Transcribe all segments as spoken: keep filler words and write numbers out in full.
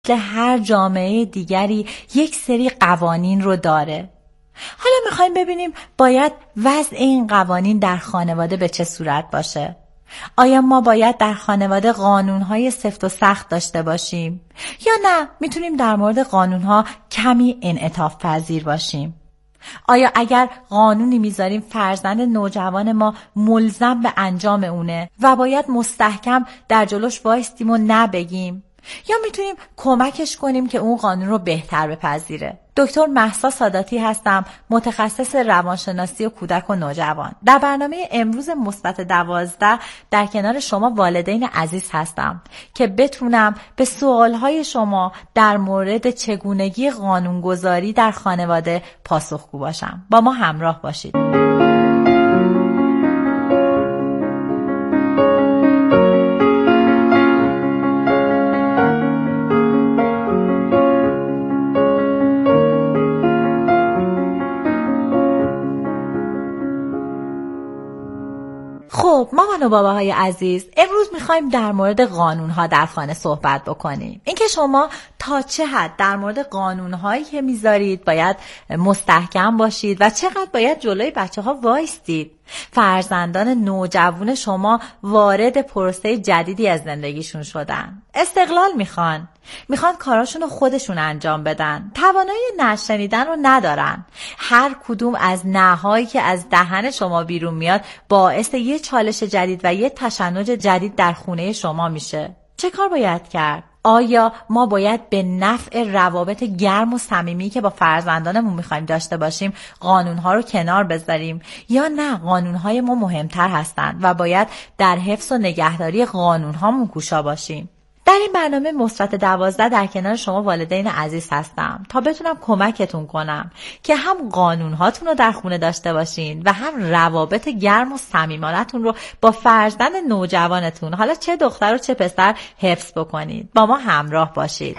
هر جامعه دیگری یک سری قوانین رو داره. حالا میخوایم ببینیم باید وضع این قوانین در خانواده به چه صورت باشه. آیا ما باید در خانواده قانونهای سفت و سخت داشته باشیم یا نه میتونیم در مورد قانونها کمی انعطاف پذیر باشیم؟ آیا اگر قانونی میذاریم فرزند نوجوان ما ملزم به انجام اونه و باید مستحکم در جلوش وایستیم و نبگیم، یا میتونیم کمکش کنیم که اون قانون رو بهتر بپذیره؟ دکتر مهسا ساداتی هستم، متخصص روانشناسی و کودک و نوجوان. در برنامه امروز مثبت دوازده در کنار شما والدین عزیز هستم که بتونم به سوالهای شما در مورد چگونگی قانونگذاری در خانواده پاسخگو باشم. با ما همراه باشید. خب مامان و باباهای عزیز، امروز میخوایم در مورد قانونها در خانه صحبت بکنیم. اینکه شما تا چه حد در مورد قانونهایی که میذارید باید مستحکم باشید و چقدر باید جلوی بچه ها وایستید. فرزندان نوجوان شما وارد پروسه جدیدی از زندگیشون شدن. استقلال میخوان. میخوان کاراشون رو خودشون انجام بدن. توانایی نشنیدن رو ندارن. هر کدوم از نهایی که از دهن شما بیرون میاد باعث یه چالش جدید و یه تشنج جدید در خونه شما میشه. چه کار باید کرد؟ آیا ما باید به نفع روابط گرم و صمیمی که با فرزندانمون میخوایم داشته باشیم قانونها رو کنار بذاریم، یا نه قانونهای ما مهمتر هستند و باید در حفظ و نگهداری قانونهامون کوشا باشیم؟ در این برنامه مثبت دوازده در کنار شما والدین عزیز هستم تا بتونم کمکتون کنم که هم قانونهاتون رو در خونه داشته باشین و هم روابط گرم و صمیمانه‌تون رو با فرزند نوجوانتون، حالا چه دختر و چه پسر، حفظ بکنید. با ما همراه باشید.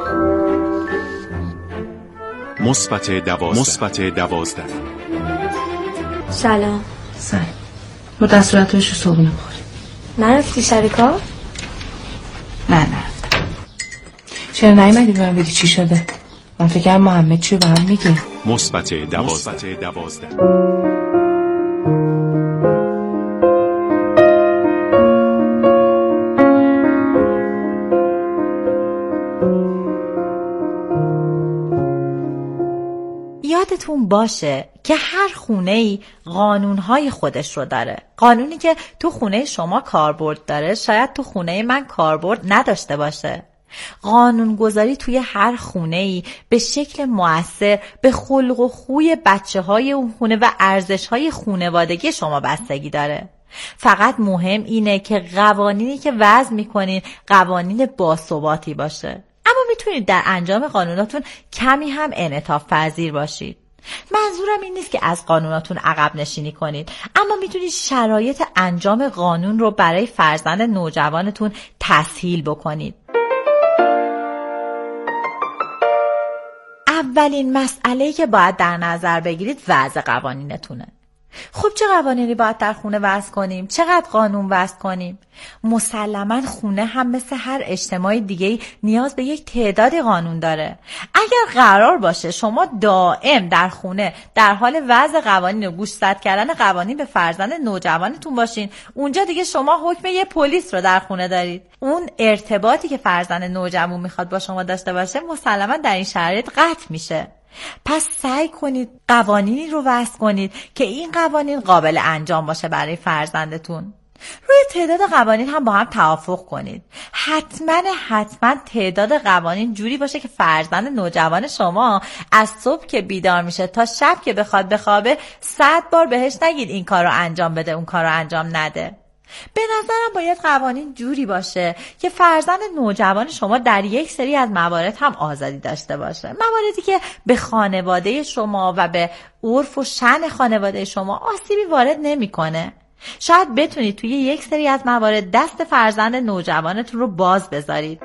مثبت دوازده. مثبت دوازده. سلام. سلام. رو دستوراتش رو صبحونه بخوری. نرفتی سر کار؟ نه نرفتم. چرا نیومدی به من بگی چی شده؟ من فکرم محمد چی با هم میگه. مثبت دوازده. دوازده. یادتون باشه که هر خونه‌ای قانونهای خودش رو داره. قانونی که تو خونه شما کاربرد داره شاید تو خونه من کاربرد نداشته باشه. قانونگذاری توی هر خونه‌ای به شکل مؤثر به خلق و خوی بچه‌های اون خونه و ارزش‌های خانوادگی شما بستگی داره. فقط مهم اینه که قوانینی که وضع می‌کنین قوانین باثباتی باشه. اما میتونید در انجام قانوناتون کمی هم انعطاف پذیر باشید. منظورم این نیست که از قانوناتون عقب نشینی کنید، اما میتونید شرایط انجام قانون رو برای فرزند نوجوانتون تسهیل بکنید. اولین مسئله‌ای که باید در نظر بگیرید وضع قوانینتونه. خب چه قوانینی باید در خونه وضع کنیم؟ چقدر قانون وضع کنیم؟ مسلماً خونه هم مثل هر اجتماع دیگه‌ای نیاز به یک تعدادی قانون داره. اگر قرار باشه شما دائم در خونه در حال وضع قوانین و گوشزد کردن قوانین به فرزند نوجوانتون باشین، اونجا دیگه شما حکم یه پلیس رو در خونه دارید. اون ارتباطی که فرزند نوجوان میخواد با شما داشته باشه مسلماً در این شرایط قطع میشه. پس سعی کنید قوانینی رو وضع کنید که این قوانین قابل انجام باشه برای فرزندتون. روی تعداد قوانین هم با هم توافق کنید. حتما حتما تعداد قوانین جوری باشه که فرزند نوجوان شما از صبح که بیدار میشه تا شب که بخواد بخوابه صد بار بهش نگید این کار رو انجام بده اون کار رو انجام نده. به نظرم باید قوانین جوری باشه که فرزند نوجوان شما در یک سری از موارد هم آزادی داشته باشه. مواردی که به خانواده شما و به عرف و شأن خانواده شما آسیبی وارد نمیکنه. شاید بتونید توی یک سری از موارد دست فرزند نوجوانتون رو باز بذارید.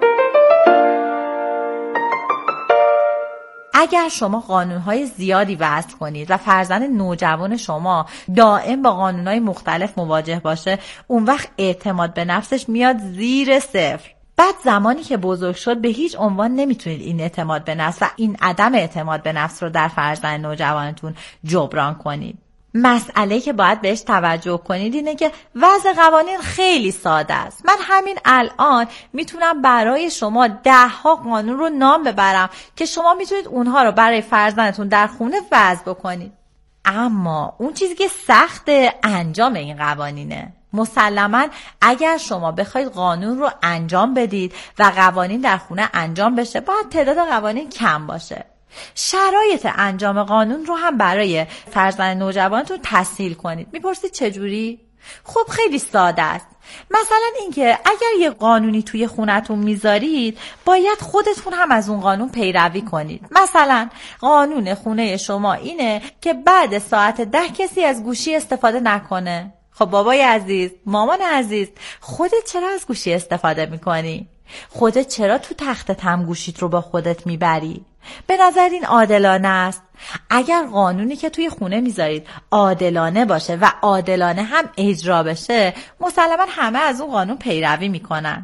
اگر شما قانونهای زیادی وضع کنید و فرزند نوجوان شما دائم با قانونهای مختلف مواجه باشه، اون وقت اعتماد به نفسش میاد زیر صفر. بعد زمانی که بزرگ شد به هیچ عنوان نمیتونید این اعتماد به نفس و این عدم اعتماد به نفس رو در فرزند نوجوانتون جبران کنید. مسئله که باید بهش توجه کنید اینه که وضع قوانین خیلی ساده است. من همین الان میتونم برای شما ده ها قانون رو نام ببرم که شما میتونید اونها رو برای فرزندتون در خونه وضع بکنید. اما اون چیزی که سخت انجام این قوانینه. مسلماً اگر شما بخواید قانون رو انجام بدید و قوانین در خونه انجام بشه باید تعداد قوانین کم باشه. شرایط انجام قانون رو هم برای فرزند نوجوانتون تسهیل کنید. میپرسید چجوری؟ خب خیلی ساده است. مثلا اینکه اگر یه قانونی توی خونتون میذارید باید خودتون هم از اون قانون پیروی کنید. مثلا قانون خونه شما اینه که بعد ساعت ده کسی از گوشی استفاده نکنه. خب بابای عزیز، مامان عزیز، خودت چرا از گوشی استفاده میکنی؟ خودت چرا تو تختت هم گوشیت رو با خودت میبری؟ به نظر این عادلانه است؟ اگر قانونی که توی خونه میذارید عادلانه باشه و عادلانه هم اجرا بشه مسلماً همه از اون قانون پیروی میکنن.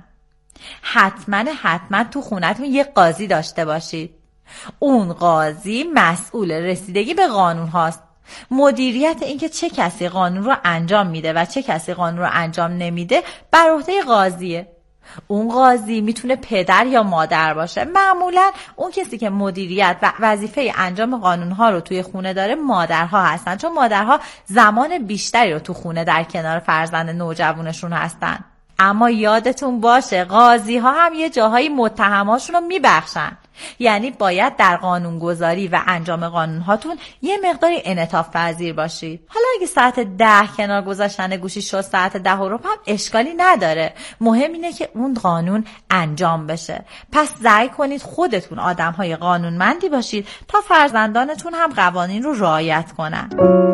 حتما حتما تو خونتون یه قاضی داشته باشید. اون قاضی مسئول رسیدگی به قانون هاست. مدیریت اینکه چه کسی قانون رو انجام میده و چه کسی قانون رو انجام نمیده بر عهده قاضیه. اون قاضی میتونه پدر یا مادر باشه. معمولا اون کسی که مدیریت و وظیفه انجام قانونها رو توی خونه داره مادرها هستن، چون مادرها زمان بیشتری رو تو خونه در کنار فرزند نوجوانشون هستن. اما یادتون باشه قاضی ها هم یه جاهای متهماشون رو میبخشن. یعنی باید در قانونگذاری و انجام قانون هاتون یه مقداری انعطاف پذیر باشید. حالا اگه ساعت ده کنار گذاشتن گوشی شد ساعت ده و ربع هم اشکالی نداره. مهم اینه که اون قانون انجام بشه. پس سعی کنید خودتون آدم های قانونمندی باشید تا فرزندانتون هم قوانین رو رعایت کنن.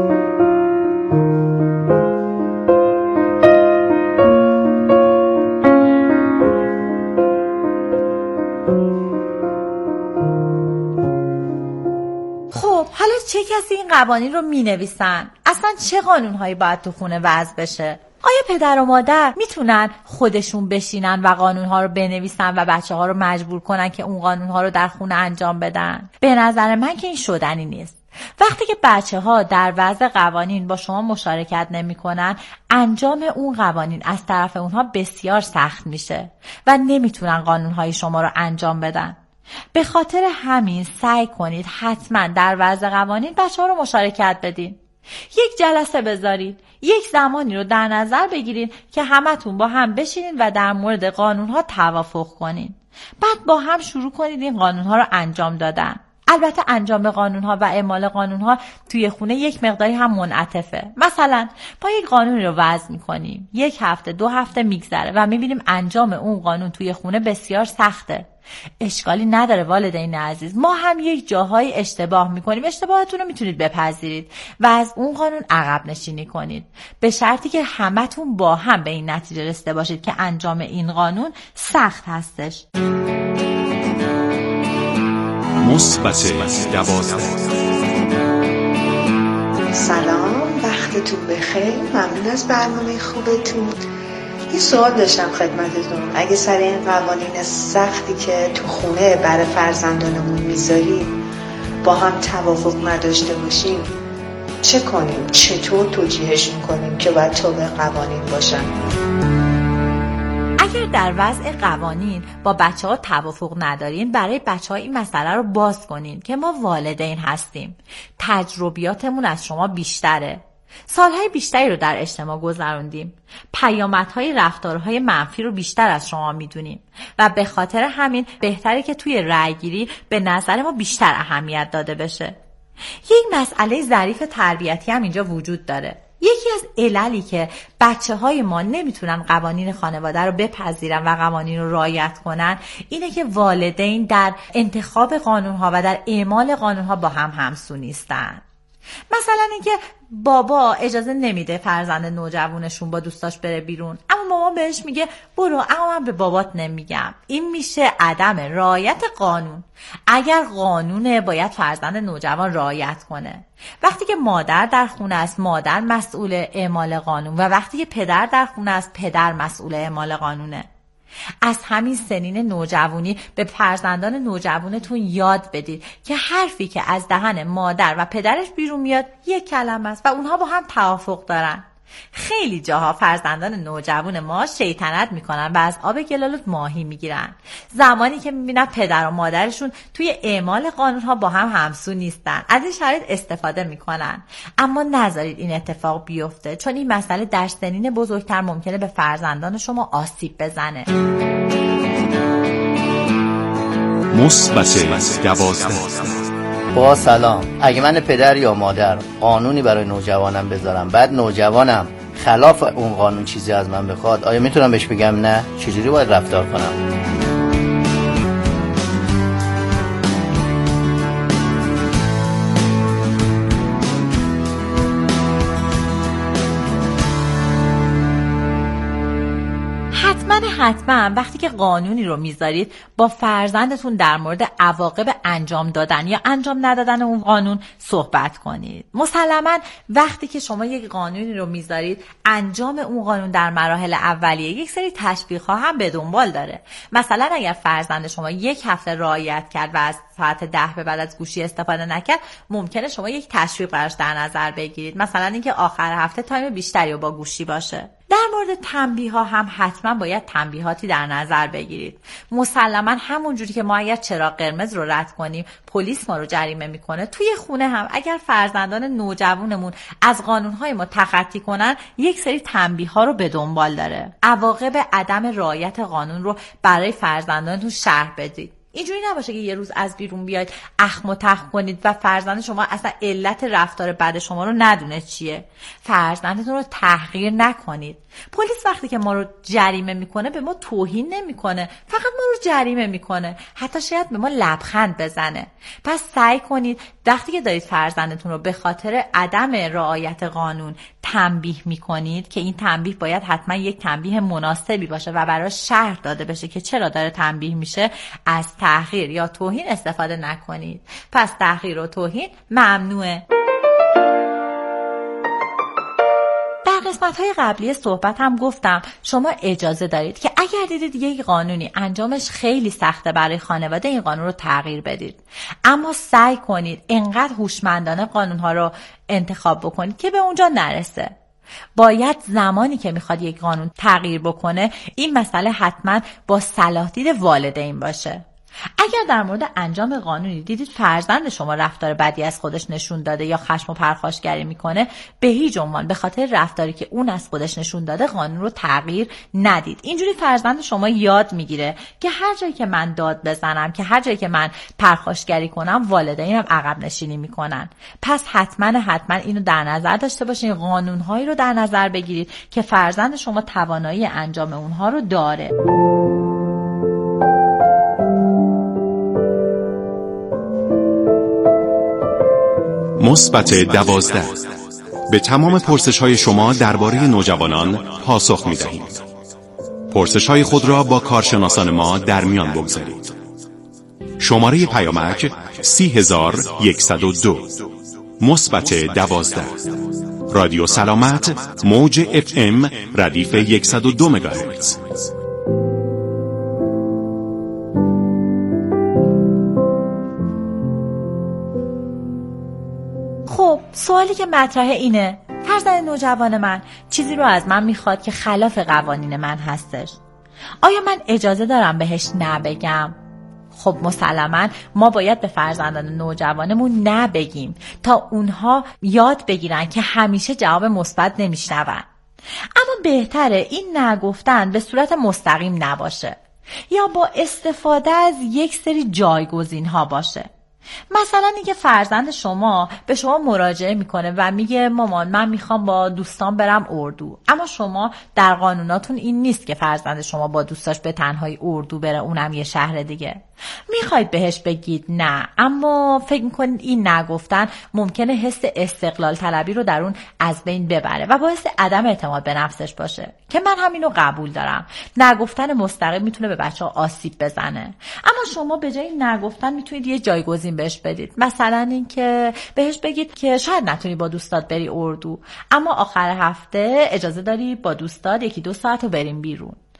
حالا چه کسی این قوانین رو می نویسن؟ اصلا چه قانونهایی باید تو خونه وضع بشه؟ آیا پدر و مادر میتونن خودشون بشینن و قانونها رو بنویسن و بچه ها رو مجبور کنن که اون قانونها رو در خونه انجام بدن؟ به نظر من که این شدنی نیست. وقتی که بچه ها در وضع قوانین با شما مشارکت نمی کنن، انجام اون قوانین از طرف اونها بسیار سخت میشه و نمیتونن قانونهای شما رو انجام بدن. به خاطر همین سعی کنید حتما در وضع قوانین بچه ها رو مشارکت بدین. یک جلسه بذارید، یک زمانی رو در نظر بگیرید که همتون با هم بشینید و در مورد قانونها توافق کنید. بعد با هم شروع کنید این قانونها رو انجام دادن. البته انجام قانونها و اعمال قانونها توی خونه یک مقداری هم منعطفه. مثلا با یک قانونی رو وضع میکنیم، یک هفته دو هفته میگذره و میبینیم انجام اون قانون توی خونه بسیار سخته. اشکالی نداره والدین عزیز، ما هم یک جاهای اشتباه میکنیم. اشتباهتون رو میتونید بپذیرید و از اون قانون عقب نشینی کنید، به شرطی که همتون با هم به این نتیجه رسیده باشید که انجام این قانون سخت هستش. مثبت دوازده. سلام، وقتتون بخیر. ممنون از برنامه خوبتون. یه سوال داشتم خدمتتون. اگه سر این قوانین سختی که تو خونه برای فرزندانمون میذاریم با هم توافق نداشته باشیم چه کنیم؟ چطور توجیهشون کنیم که باید طبق قوانین باشن؟ اگر در وضع قوانین با بچه ها توافق ندارین، برای بچه ها این مسئله رو باز کنین که ما والدین هستیم، تجربیاتمون از شما بیشتره، سالهای بیشتری رو در اجتماع گذروندیم، پیامدهای رفتارهای منفی رو بیشتر از شما میدونیم و به خاطر همین بهتره که توی رأیگیری به نظر ما بیشتر اهمیت داده بشه. یک مسئله ظریف تربیتی هم اینجا وجود داره. یکی از عللی که بچه های ما نمیتونن قوانین خانواده رو بپذیرن و قوانین رو رعایت کنن اینه که والدین در انتخاب قانونها و در اعمال قانونها با هم همسو نیستن. مثلا اینکه بابا اجازه نمیده فرزند نوجوانشون با دوستاش بره بیرون، اما مامان بهش میگه برو، اما من به بابات نمیگم. این میشه عدم رعایت قانون. اگر قانونه باید فرزند نوجوان رعایت کنه. وقتی که مادر در خونه است مادر مسئول اعمال قانون و وقتی که پدر در خونه است پدر مسئول اعمال قانونه. از همین سنین نوجوانی به فرزندان نوجوانتون یاد بدید که حرفی که از دهن مادر و پدرش بیرون میاد یک کلمه است و اونها با هم توافق دارن. خیلی جاها فرزندان نوجوان ما شیطنت میکنن و از آب گلالود ماهی میگیرن، زمانی که میبینن پدر و مادرشون توی اعمال قانونها با هم همسو نیستن. از این شرایط استفاده میکنن، اما نذارید این اتفاق بیفته، چون این مسئله در سنین بزرگتر ممکنه به فرزندان شما آسیب بزنه. مثبت دوازده. با سلام، اگه من پدر یا مادر قانونی برای نوجوانم بذارم، بعد نوجوانم خلاف اون قانون چیزی از من بخواد، آیا میتونم بهش بگم نه؟ چجوری باید رفتار کنم؟ حتما وقتی که قانونی رو میذارید با فرزندتون در مورد عواقب انجام دادن یا انجام ندادن اون قانون صحبت کنید. مسلما وقتی که شما یک قانونی رو میذارید، انجام اون قانون در مراحل اولیه یک سری تشویق‌ها هم به دنبال داره. مثلا اگر فرزند شما یک هفته رعایت کرد و از ساعت ده به بعد از گوشی استفاده نکرد، ممکنه شما یک تشویق براش در نظر بگیرید، مثلا اینکه آخر هفته تایم بیشتری رو با گوشی باشه. در مورد تنبیه ها هم حتما باید تنبیهاتی در نظر بگیرید. مسلما همون جوری که ما اگر چراغ قرمز رو رد کنیم پلیس ما رو جریمه میکنه، توی خونه هم اگر فرزندان نوجوانمون از قانونهای ما تخطی کنن، یک سری تنبیه ها رو به دنبال داره. عواقب عدم رعایت قانون رو برای فرزندانتون شرح بدید. اینجوری نباشه که یه روز از بیرون بیاید اخم و تخم کنید و فرزند شما اصلا علت رفتار بد شما رو ندونه چیه. فرزندتون رو تحقیر نکنید. پلیس وقتی که ما رو جریمه میکنه به ما توهین نمیکنه، فقط ما رو جریمه میکنه، حتی شاید به ما لبخند بزنه. پس سعی کنید وقتی که دارید فرزندتون رو به خاطر عدم رعایت قانون تنبیه میکنید که این تنبیه باید حتما یک تنبیه مناسبی باشه و برای شرح داده بشه که چرا داره تنبیه میشه، از تحقیر یا توهین استفاده نکنید. پس تحقیر و توهین ممنوعه. در قسمت‌های قبلی صحبت هم گفتم شما اجازه دارید که اگر دیدید یک قانونی انجامش خیلی سخته برای خانواده، این قانون رو تغییر بدید. اما سعی کنید انقدر هوشمندانه قانون‌ها رو انتخاب بکنید که به اونجا نرسه. باید زمانی که میخواد یک قانون تغییر بکنه، این مسئله حتما با صلاح دید والدین باشه. اگر در مورد انجام قانونی دیدید فرزند شما رفتار بدی از خودش نشون داده یا خشم و پرخاشگری میکنه، به هیچ عنوان به خاطر رفتاری که اون از خودش نشون داده قانون رو تغییر ندید. اینجوری فرزند شما یاد میگیره که هر جایی که من داد بزنم، که هر جایی که من پرخاشگری کنم، والدینم عقب نشینی میکنن. پس حتما حتما اینو در نظر داشته باشین، قانونهایی رو در نظر بگیرید که فرزند شما توانایی انجام اونها رو داره. مثبت دوازده. به تمام پرسش‌های شما درباره نوجوانان پاسخ می‌دهیم. پرسش‌های خود را با کارشناسان ما در میان بگذارید. شماره پیامک سی هزار و صد و دو. مثبت دوازده. رادیو سلامت، موج اف ام ردیف صد و دو مگاهرتز. خب سوالی که مطرحه اینه، فرزند نوجوان من چیزی رو از من میخواد که خلاف قوانین من هستش، آیا من اجازه دارم بهش نبگم؟ خب مسلما ما باید به فرزندان نوجوانمون نبگیم تا اونها یاد بگیرن که همیشه جواب مثبت نمیشنون. اما بهتره این نگفتن به صورت مستقیم نباشه یا با استفاده از یک سری جایگزین ها باشه. مثلا اینکه فرزند شما به شما مراجعه میکنه و میگه مامان من میخوام با دوستان برم اردو، اما شما در قانوناتون این نیست که فرزند شما با دوستاش به تنهایی اردو بره، اونم یه شهر دیگه. میخواید بهش بگید نه، اما فکر میکنید این نگفتن ممکنه حس استقلال طلبی رو در اون از بین ببره و باعث عدم اعتماد به نفسش باشه، که من همینو قبول دارم. نگفتن مستقیم میتونه به بچه ها آسیب بزنه، اما شما به جای نگفتن میتونید یه جایگزین بهش بدید. مثلا اینکه بهش بگید که شاید نتونی با دوستات بری اردو، اما آخر هفته اجازه داری با دوستات یکی دو ساعت رو بریم بیرون.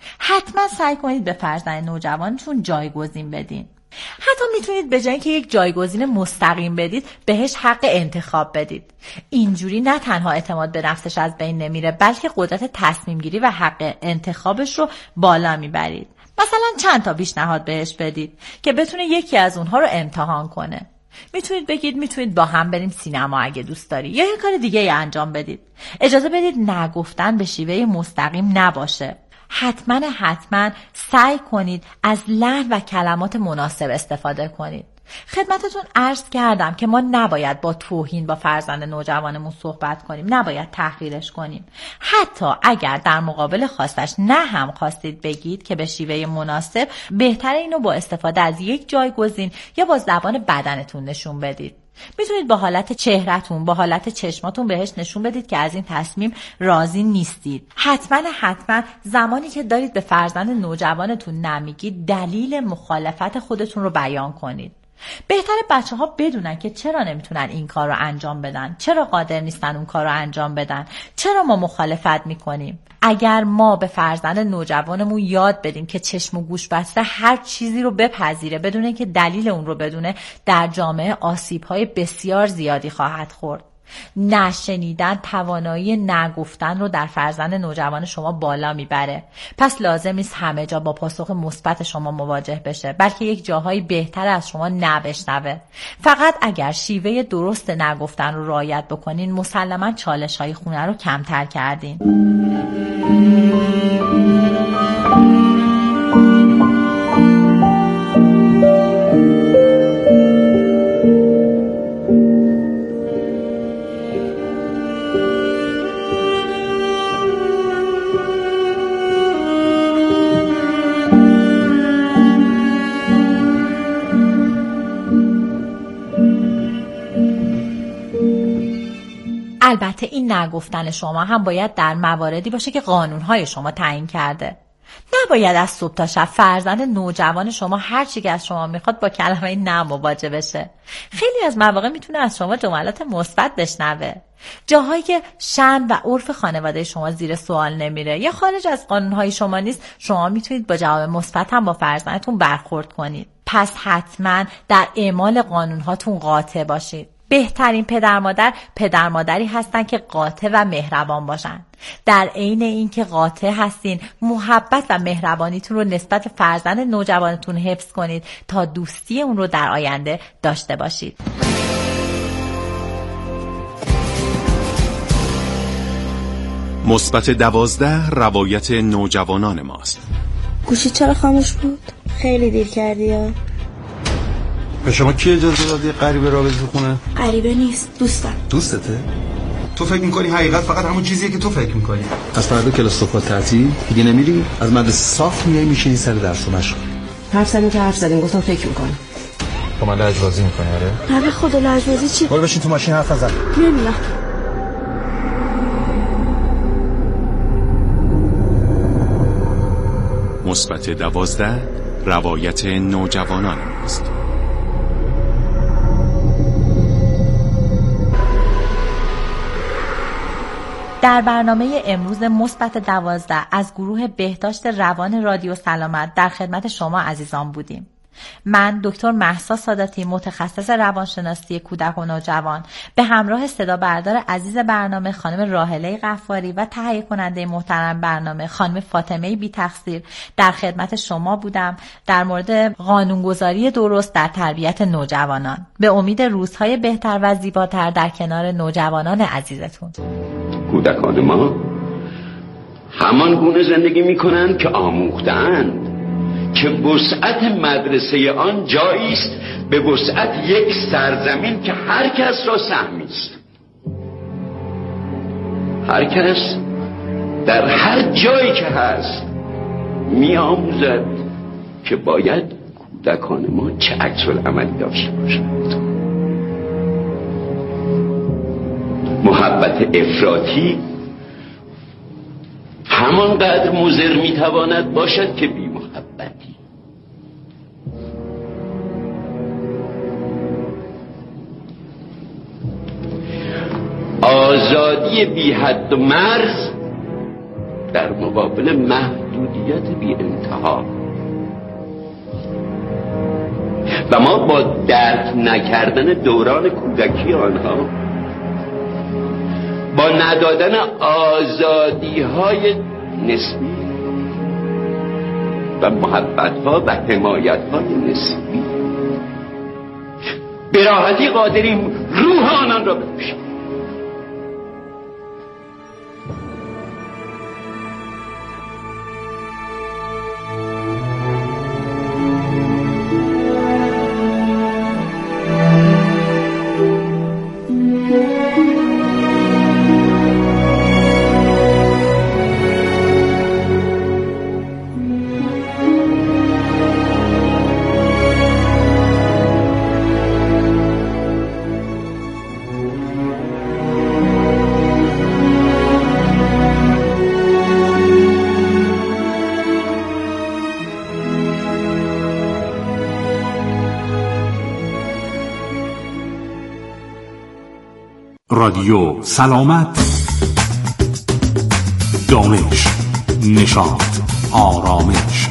حتما سعی کنید به فرزند نوجوانتون جایگزین بدین. حتی میتونید به جای اینکه یک جایگزین مستقیم بدید بهش حق انتخاب بدید. اینجوری نه تنها اعتماد به نفسش از بین نمیره، بلکه قدرت تصمیم گیری و حق انتخابش رو بالا میبرید. مثلا چند تا پیشنهاد بهش بدید که بتونه یکی از اونها رو امتحان کنه. میتونید بگید میتونید با هم بریم سینما اگه دوست داری، یا یه کار دیگه ای انجام بدید. اجازه بدید نگفتن به شیوه مستقیم نباشه. حتما حتما سعی کنید از لحن و کلمات مناسب استفاده کنید. خدمتتون عرض کردم که ما نباید با توهین با فرزند نوجوانمون صحبت کنیم، نباید تحقیرش کنیم. حتی اگر در مقابل خواستش نه هم خواستید بگید که به شیوه مناسب، بهتره اینو با استفاده از یک جایگزین یا با زبان بدنتون نشون بدید. میتونید با حالت چهرهتون، با حالت چشماتون بهش نشون بدید که از این تصمیم راضی نیستید. حتما حتما زمانی که دارید به فرزند نوجوانتون نمیگید، دلیل مخالفت خودتون رو بیان کنید. بهتره بچه ها بدونن که چرا نمیتونن این کار رو انجام بدن، چرا قادر نیستن اون کار رو انجام بدن، چرا ما مخالفت میکنیم. اگر ما به فرزند نوجوانمون یاد بدیم که چشم و گوش بسته هر چیزی رو بپذیره بدون اینکه دلیل اون رو بدونه، در جامعه آسیب‌های بسیار زیادی خواهد خورد. نشنیدن توانایی نگفتن رو در فرزند نوجوان شما بالا میبره. پس لازم نیست همه جا با پاسخ مثبت شما مواجه بشه، بلکه یک جاهایی بهتر از شما نبشنوه. فقط اگر شیوه درست نگفتن رو رعایت بکنین، مسلماً چالش‌های خونه رو کمتر کردین. البته این نگفتن شما هم باید در مواردی باشه که قانونهای شما تعیین کرده. نباید از صبح تا شب فرزند نوجوان شما هر چی که از شما میخواد با کلمه نه مواجه بشه. خیلی از مواقع میتونه از شما جملات مثبت بشنوه. جاهایی که شأن و عرف خانواده شما زیر سوال نمیره یا خارج از قانونهای شما نیست، شما میتونید با جواب مثبت هم با فرزندتون برخورد کنید. پس حتما در اعمال قانونهاتون قاطع باشید. بهترین پدر مادر پدر مادری هستن که قاطع و مهربان باشن. در عین اینکه قاطع هستین، محبت و مهربانیتون رو نسبت به فرزند نوجوانتون حفظ کنید تا دوستی اون رو در آینده داشته باشید. مثبت دوازده روایت نوجوانان ماست. گوشی چرا خاموش بود؟ خیلی دیر کردی ها. به شما کی اجازه دادی غریبه را بذاری خونه؟ غریبه نیست، دوستم. دوستته؟ تو فکر میکنی حقیقت فقط همون چیزیه که تو فکر میکنی؟ از فردا کلاس صبح تعطیل دیگه نمیری؟ از مدرسه صاف میای میشینی سر درس و مشق. حرف زدیم که حرف زدیم، گفتم فکر میکنم. با من لجبازی میکنی آره؟ نه به خدا لجبازی چی؟ برو بشین تو ماشین حرف نزن. نمیام. مثبت دوازده روایت نوجوانان است. در برنامه امروز مثبت دوازده از گروه بهداشت روان رادیو سلامت در خدمت شما عزیزان بودیم. من دکتر مهسا ساداتی، متخصص روانشناسی کودک و نوجوان، به همراه صدا بردار عزیز برنامه خانم راحله غفاری و تهیه کننده محترم برنامه خانم فاطمه بی تقصیر در خدمت شما بودم در مورد قانونگذاری درست در تربیت نوجوانان. به امید روزهای بهتر و زیباتر در کنار نوجوانان عزیزتون. کودکان ما همان گونه زندگی می‌کنند که آموختند، که وسعت مدرسه آن جایی است به وسعت یک سرزمین که هر کس را سهمی است. هر کس در هر جایی که هست می‌آموزد که باید کودکان ما چه عکس‌العملی داشته باشند. محبت افراطی همانقدر مضر میتواند باشد که بی محبتی. آزادی بی حد و مرز در مقابل محدودیت محدودیت بی انتها و ما با درک نکردن دوران کودکی آنها، با ندادن آزادی های نسبی و محبت ها و حمایت های نسبی به راحتی قادریم روح آنان را بکشیم. رادیو سلامت، دانش، نشاط، آرامش.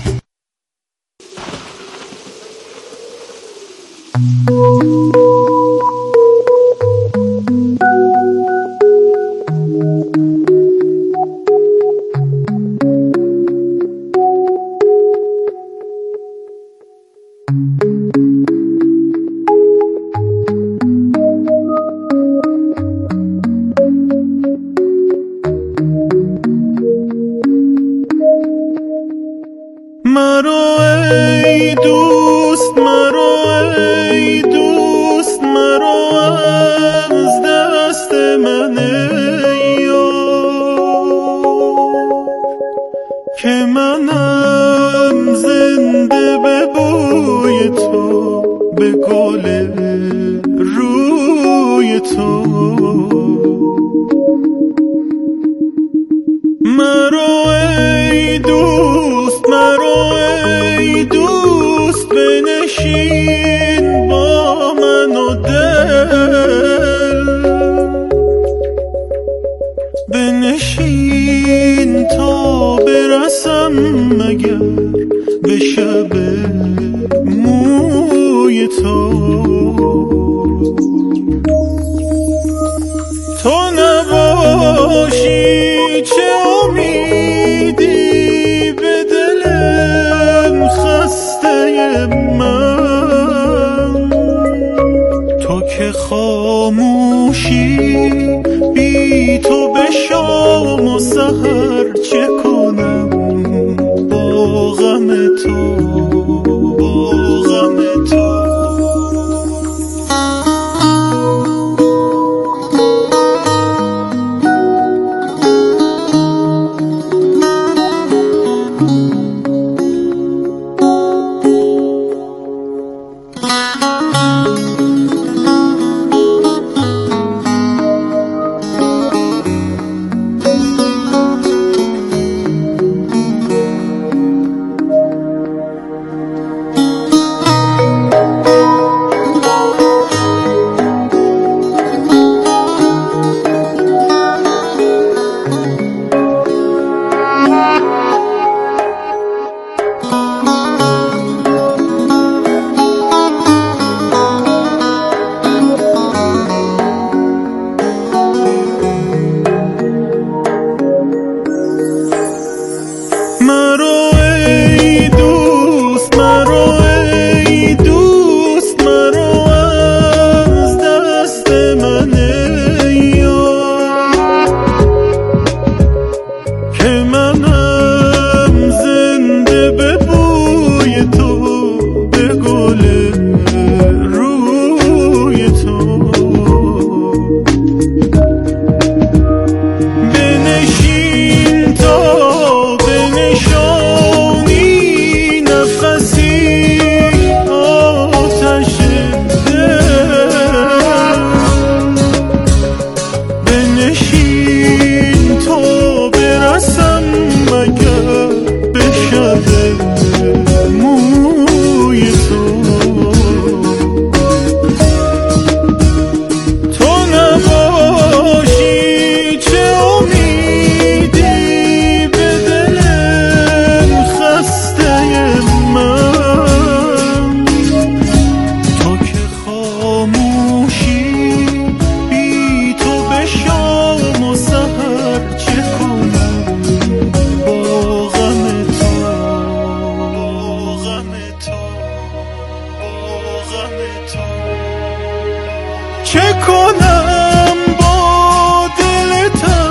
چه کنم با دل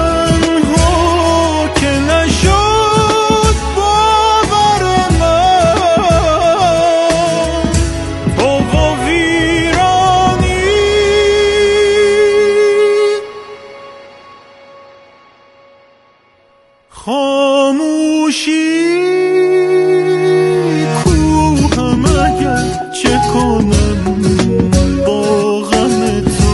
تنها که نشد باور من باغ و ویرانی خاموشی کوهم اگر چه کنم با غم تو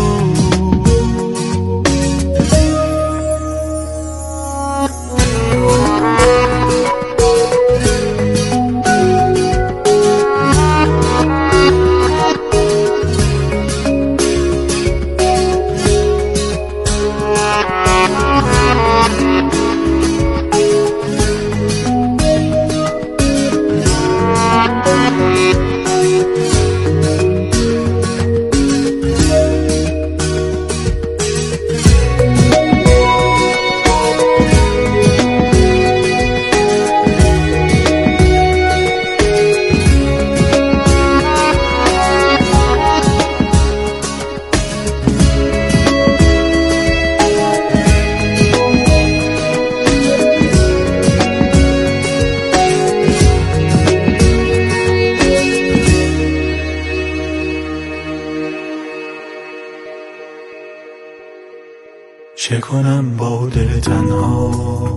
چه کنم با دل تنها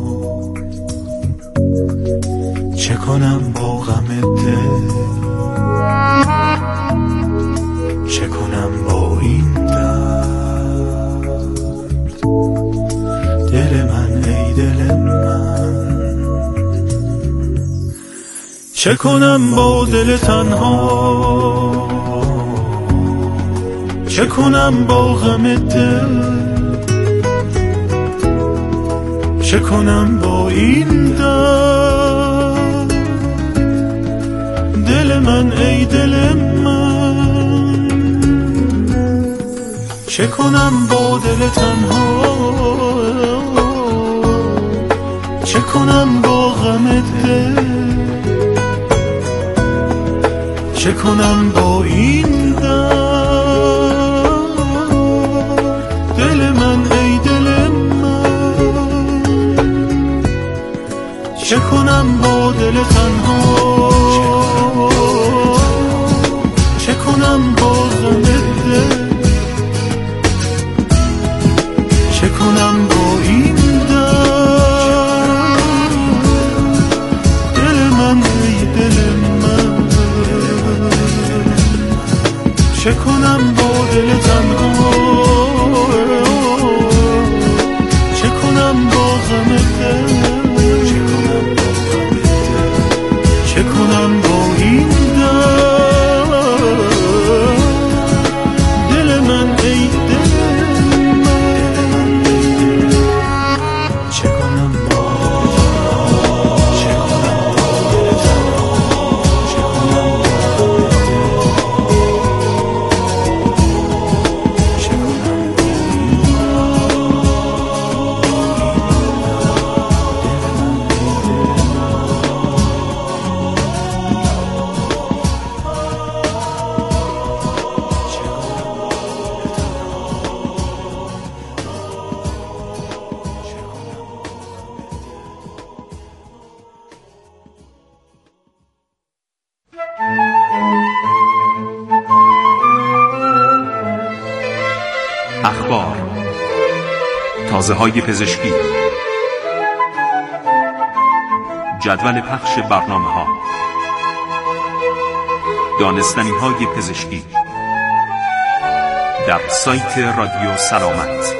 چه کنم با غم دل چه کنم با این درد دل من ای دل من چه کنم با دل تنها چه کنم با غم دل چه کنم با این درد دل من ای دل من چه کنم با دل تنها چه کنم با غم دل چه کنم با این درد دل من ای دل من چه کنم با دل تنها چه کنم با غم دل چه کنم با این درد دل من ای دل من چه کنم با دل تنها چه کنم با غم دل چه کنم با این درد دل من ای دل من چه کنم با چه کنم با دل تنها چه کنم با چه کنم با اخبار، تازه های پزشکی، جدول پخش برنامه ها، دانستنی های پزشکی در سایت رادیو سلامت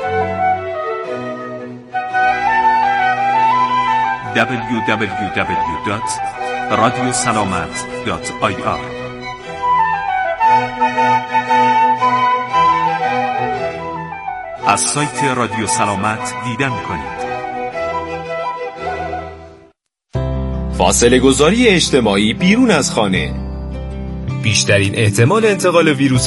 دبلیو دبلیو دبلیو دات رادیو سلامت دات آی آر. از سایت رادیو سلامت دیدن کنید. فاصله گذاری اجتماعی بیرون از خانه، بیشترین احتمال انتقال ویروس